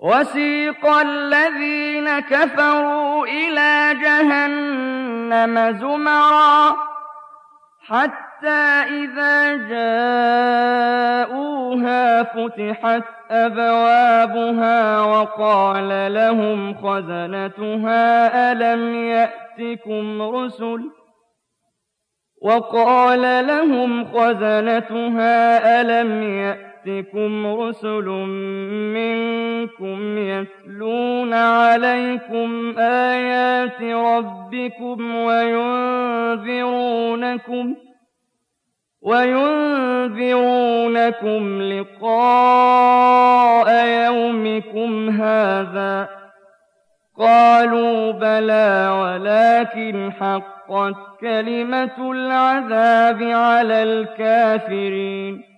وسيق الذين كفروا إلى جهنم زمرا حتى إذا جاءوها فتحت أبوابها وقال لهم خزنتها ألم يأتكم رسل منكم يتلون عليكم آيات ربكم وينذرونكم لقاء يومكم هذا؟ قالوا بلى ولكن حقت كلمة العذاب على الكافرين.